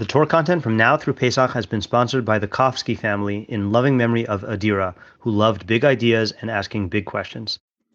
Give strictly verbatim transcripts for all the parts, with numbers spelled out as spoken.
The Torah content from now through Pesach has been sponsored by the Kofsky family in loving memory of Adira, who loved big ideas and asking big questions.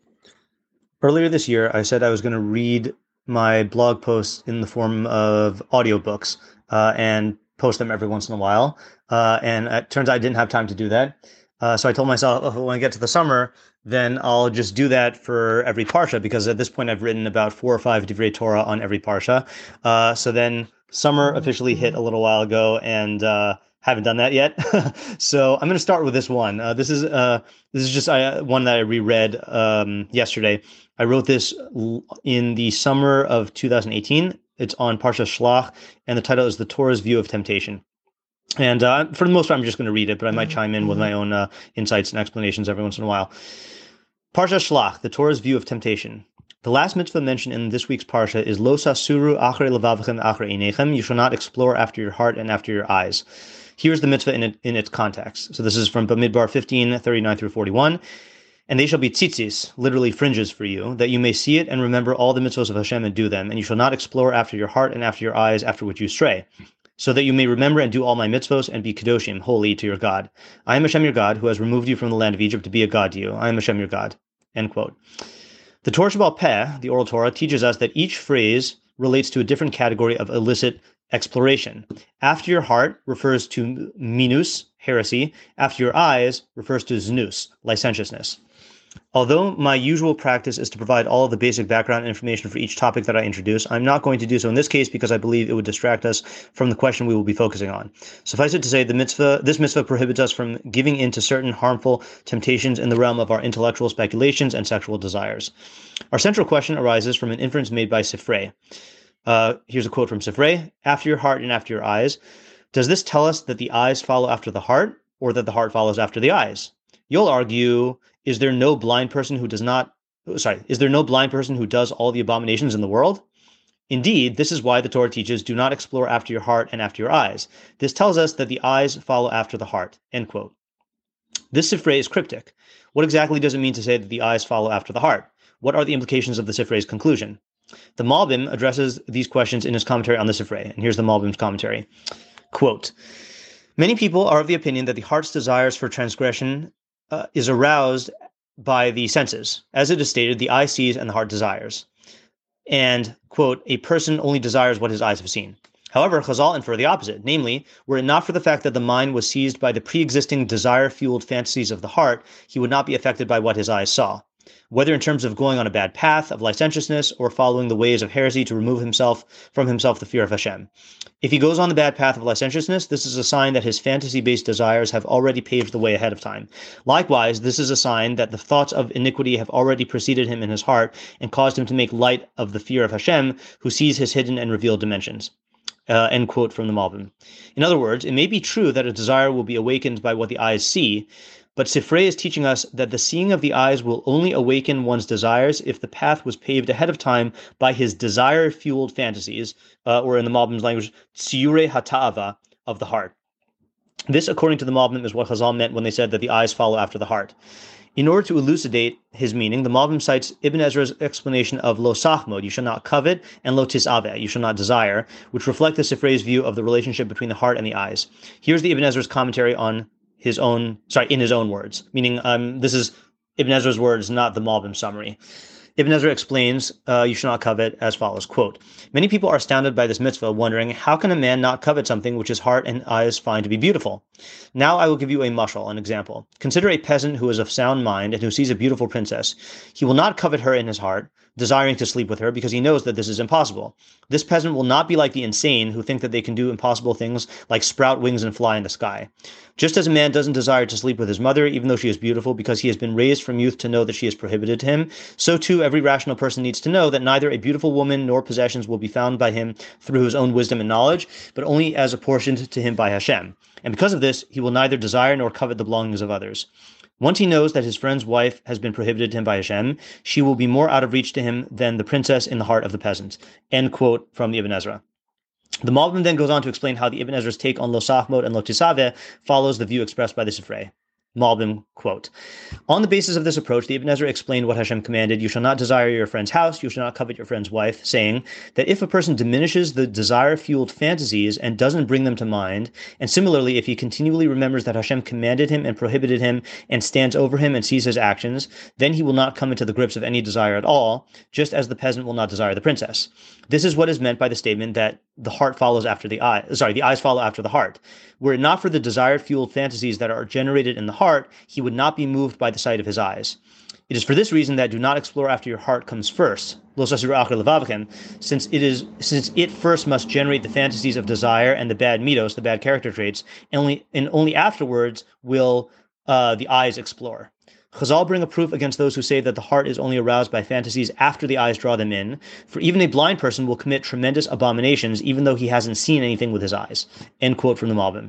Earlier this year, I said I was going to read my blog posts in the form of audiobooks uh, and post them every once in a while. Uh, and it turns out I didn't have time to do that. Uh, so I told myself, oh, when I get to the summer, then I'll just do that for every parsha, because at this point I've written about four or five Divrei Torah on every parsha. Uh, so then summer officially hit a little while ago, and uh, haven't done that yet. So I'm going to start with this one. Uh, this is uh, this is just uh, one that I reread um, yesterday. I wrote this in the summer of two thousand eighteen. It's on Parsha Shlach, and the title is "The Torah's View of Temptation." And uh, for the most part, I'm just going to read it, but I might chime in with my own uh, insights and explanations every once in a while. Parsha Shlach, the Torah's View of Temptation. The last mitzvah mentioned in this week's parsha is Lo sasuru achrei levavchem achrei einechem. You shall not explore after your heart and after your eyes. Here's the mitzvah in, it, in its context. So this is from Bamidbar fifteen, thirty-nine through forty-one. And they shall be tzitzis, literally fringes for you, that you may see it and remember all the mitzvahs of Hashem and do them. And you shall not explore after your heart and after your eyes, after which you stray, so that you may remember and do all my mitzvos and be kadoshim, holy to your God. I am Hashem your God, who has removed you from the land of Egypt to be a God to you. I am Hashem your God. End quote. The Torah Shebaal Peh, the oral Torah, teaches us that each phrase relates to a different category of illicit exploration. After your heart refers to minus, heresy. After your eyes refers to znus, licentiousness. Although my usual practice is to provide all of the basic background information for each topic that I introduce, I'm not going to do so in this case because I believe it would distract us from the question we will be focusing on. Suffice it to say, the mitzvah, this mitzvah prohibits us from giving in to certain harmful temptations in the realm of our intellectual speculations and sexual desires. Our central question arises from an inference made by Sifrei. Uh, here's a quote from Sifrei. After your heart and after your eyes. Does this tell us that the eyes follow after the heart, or that the heart follows after the eyes? You'll argue, is there no blind person who does not, sorry, is there no blind person who does all the abominations in the world? Indeed, this is why the Torah teaches, do not explore after your heart and after your eyes. This tells us that the eyes follow after the heart, end quote. This Sifrei is cryptic. What exactly does it mean to say that the eyes follow after the heart? What are the implications of the Sifrei's conclusion? The Malbim addresses these questions in his commentary on the Sifrei, and here's the Malbim's commentary. Quote, many people are of the opinion that the heart's desires for transgression uh, is aroused by the senses. As it is stated, the eye sees and the heart desires. And, quote, a person only desires what his eyes have seen. However, Chazal infer the opposite. Namely, were it not for the fact that the mind was seized by the pre-existing desire-fueled fantasies of the heart, he would not be affected by what his eyes saw. Whether in terms of going on a bad path of licentiousness or following the ways of heresy to remove himself from himself the fear of Hashem. If he goes on the bad path of licentiousness, this is a sign that his fantasy-based desires have already paved the way ahead of time. Likewise, this is a sign that the thoughts of iniquity have already preceded him in his heart and caused him to make light of the fear of Hashem, who sees his hidden and revealed dimensions. Uh, end quote from the Malbim. In other words, it may be true that a desire will be awakened by what the eyes see, but Sifrei is teaching us that the seeing of the eyes will only awaken one's desires if the path was paved ahead of time by his desire-fueled fantasies, uh, or in the Malbim's language, tziyurei hata'ava, of the heart. This, according to the Malbim, is what Chazal meant when they said that the eyes follow after the heart. In order to elucidate his meaning, the Malbim cites Ibn Ezra's explanation of lo sachmod, you shall not covet, and lo tisaveh, you shall not desire, which reflect the Sifrei's view of the relationship between the heart and the eyes. Here's the Ibn Ezra's commentary on his own, sorry, in his own words, meaning um, this is Ibn Ezra's words, not the Malbim summary. Ibn Ezra explains, uh, you shall not covet, as follows, quote, many people are astounded by this mitzvah, wondering, how can a man not covet something which his heart and eyes find to be beautiful? Now I will give you a mashal, an example. Consider a peasant who is of sound mind and who sees a beautiful princess. He will not covet her in his heart, desiring to sleep with her, because he knows that this is impossible. This peasant will not be like the insane who think that they can do impossible things like sprout wings and fly in the sky. Just as a man doesn't desire to sleep with his mother, even though she is beautiful, because he has been raised from youth to know that she is prohibited to him, so too every rational person needs to know that neither a beautiful woman nor possessions will be found by him through his own wisdom and knowledge, but only as apportioned to him by Hashem. And because of this, he will neither desire nor covet the belongings of others. Once he knows that his friend's wife has been prohibited to him by Hashem, she will be more out of reach to him than the princess in the heart of the peasant. End quote from the Ibn Ezra. The Malbim then goes on to explain how the Ibn Ezra's take on lo sachmod and lo tisaveh follows the view expressed by the Sifrei. Malbim quote, on the basis of this approach, the Ibn Ezra explained what Hashem commanded, you shall not desire your friend's house, you shall not covet your friend's wife, saying that if a person diminishes the desire-fueled fantasies and doesn't bring them to mind, and similarly, if he continually remembers that Hashem commanded him and prohibited him and stands over him and sees his actions, then he will not come into the grips of any desire at all, just as the peasant will not desire the princess. This is what is meant by the statement that the heart follows after the eye, sorry, the eyes follow after the heart. Were it not for the desire-fueled fantasies that are generated in the heart, he would not be moved by the sight of his eyes. It is for this reason that do not explore after your heart comes first, since it is since it first must generate the fantasies of desire and the bad mitos, the bad character traits, and only and only afterwards will uh, the eyes explore. Chazal bring a proof against those who say that the heart is only aroused by fantasies after the eyes draw them in, for even a blind person will commit tremendous abominations even though he hasn't seen anything with his eyes. End quote from the Malbim.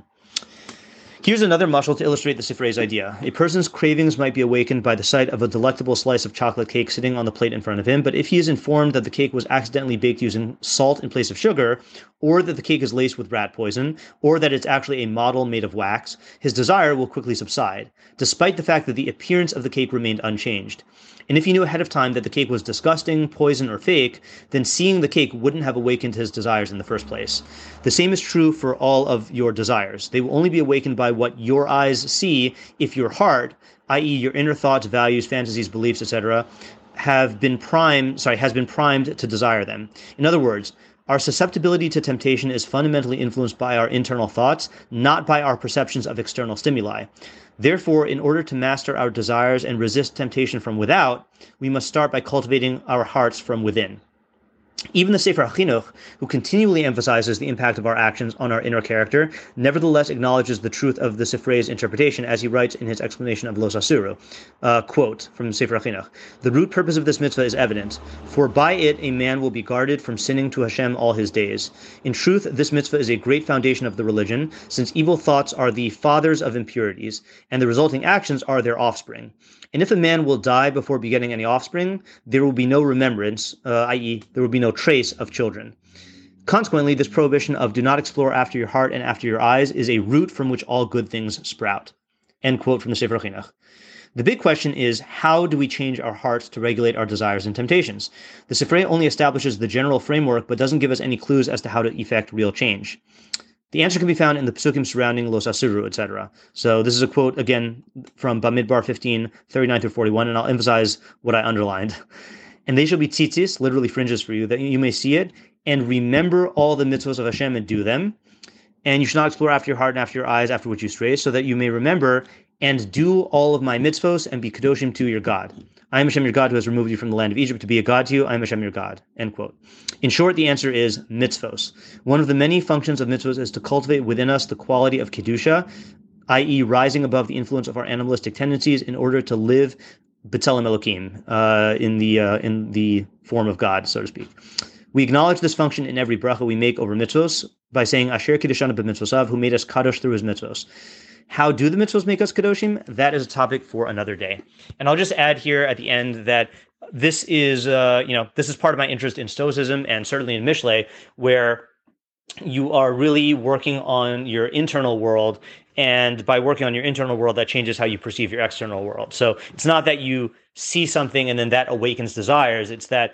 Here's another mashal to illustrate the Sifrei's idea. A person's cravings might be awakened by the sight of a delectable slice of chocolate cake sitting on the plate in front of him, but if he is informed that the cake was accidentally baked using salt in place of sugar, or that the cake is laced with rat poison, or that it's actually a model made of wax, his desire will quickly subside, despite the fact that the appearance of the cake remained unchanged. And if he knew ahead of time that the cake was disgusting, poison, or fake, then seeing the cake wouldn't have awakened his desires in the first place. The same is true for all of your desires. They will only be awakened by what your eyes see if your heart, that is your inner thoughts, values, fantasies, beliefs, et cetera, have been primed, sorry, has been primed to desire them. In other words, our susceptibility to temptation is fundamentally influenced by our internal thoughts, not by our perceptions of external stimuli. Therefore, in order to master our desires and resist temptation from without, we must start by cultivating our hearts from within. Even the Sefer HaChinuch, who continually emphasizes the impact of our actions on our inner character, nevertheless acknowledges the truth of the Sifrei's interpretation, as he writes in his explanation of Los Asuru. Uh, quote from Sefer HaChinuch, the root purpose of this mitzvah is evident, for by it a man will be guarded from sinning to Hashem all his days. In truth, this mitzvah is a great foundation of the religion, since evil thoughts are the fathers of impurities, and the resulting actions are their offspring. And if a man will die before begetting any offspring, there will be no remembrance, uh, that is, there will be no trace of children. Consequently, this prohibition of do not explore after your heart and after your eyes is a root from which all good things sprout. End quote from the Sefer HaChinuch. The big question is, how do we change our hearts to regulate our desires and temptations? The Sifrei only establishes the general framework, but doesn't give us any clues as to how to effect real change. The answer can be found in the psukim surrounding Los Asuru, et cetera. So this is a quote, again, from Bamidbar fifteen, thirty-nine through forty-one, and I'll emphasize what I underlined. And they shall be tzitzis, literally fringes for you, that you may see it, and remember all the mitzvos of Hashem and do them. And you should not explore after your heart and after your eyes, after which you stray, so that you may remember and do all of my mitzvos and be kadoshim to your God. I am Hashem your God who has removed you from the land of Egypt to be a God to you. I am Hashem your God. End quote. In short, the answer is mitzvos. One of the many functions of mitzvos is to cultivate within us the quality of kedusha, that is rising above the influence of our animalistic tendencies in order to live b'tzelem Elokim, uh, in the uh, in the form of God, so to speak. We acknowledge this function in every bracha we make over mitzvos by saying Asher Kiddushanu b'mitzvosav, who made us kadosh through his mitzvos. How do the mitzvos make us kadoshim? That is a topic for another day. And I'll just add here at the end that this is, uh, you know, this is part of my interest in Stoicism and certainly in Mishlei, where you are really working on your internal world. And by working on your internal world, that changes how you perceive your external world. So it's not that you see something and then that awakens desires. It's that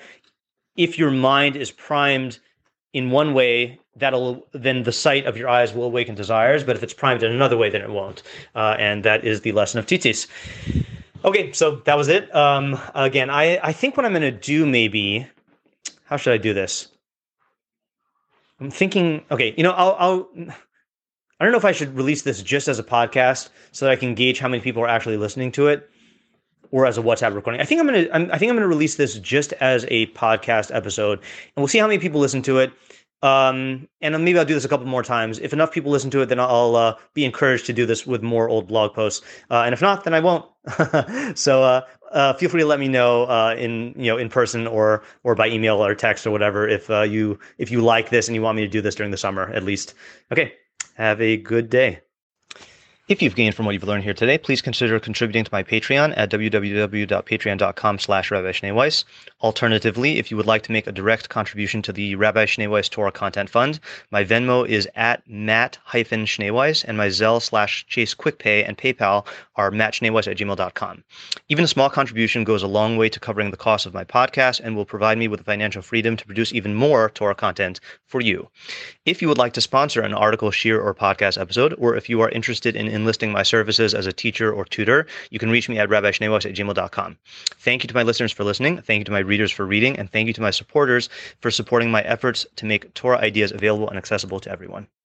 if your mind is primed in one way, that'll then the sight of your eyes will awaken desires. But if it's primed in another way, then it won't. Uh, and that is the lesson of tzitzis. Okay, so that was it. Um, again, I, I think what I'm going to do maybe, how should I do this? I'm thinking, okay, you know, I'll, I'll, I don't know if I should release this just as a podcast so that I can gauge how many people are actually listening to it, or as a WhatsApp recording. I think I'm going to, I think I'm going to release this just as a podcast episode, and we'll see how many people listen to it. Um, and maybe I'll do this a couple more times. If enough people listen to it, then I'll uh, be encouraged to do this with more old blog posts. Uh, and if not, then I won't. so uh, uh, feel free to let me know uh, in you know in person or or by email or text or whatever if uh, you if you like this and you want me to do this during the summer at least. Okay, have a good day. If you've gained from what you've learned here today, please consider contributing to my Patreon at www.patreon.com slash Rabbi Schneeweiss. Alternatively, if you would like to make a direct contribution to the Rabbi Schneeweiss Torah Content Fund, my Venmo is at Matt-Schneeweiss, and my Zelle slash Chase QuickPay and PayPal are mattschneeweiss at gmail dot com. Even a small contribution goes a long way to covering the cost of my podcast and will provide me with the financial freedom to produce even more Torah content for you. If you would like to sponsor an article, shiur, or podcast episode, or if you are interested in enlisting my services as a teacher or tutor, you can reach me at rabbi schneeweiss at gmail dot com. Thank you to my listeners for listening. Thank you to my readers for reading. And thank you to my supporters for supporting my efforts to make Torah ideas available and accessible to everyone.